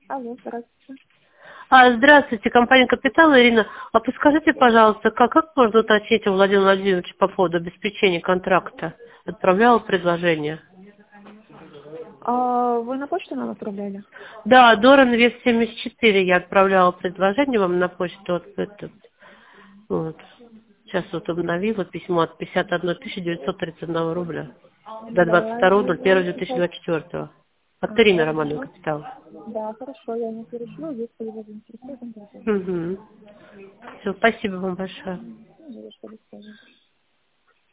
Алло, здравствуйте. Здравствуйте, компания «Капитал», Ирина. А подскажите, пожалуйста, как можно уточнить у Владимира Владимировича по поводу обеспечения контракта? Отправляла предложение. Вы на почту нам отправляли? Да, Доран Вес 74 я отправляла предложение вам на почту. Вот. Сейчас вот обновила письмо от 51 931 рубля до Да, вижу. Сейчас. 22.01.2024. От Ирины Романовой Хорошо. «Капитал». Да, хорошо, я не перешлю, если вы заинтересованы. Угу. Все, спасибо вам большое. Не за что, до свидания.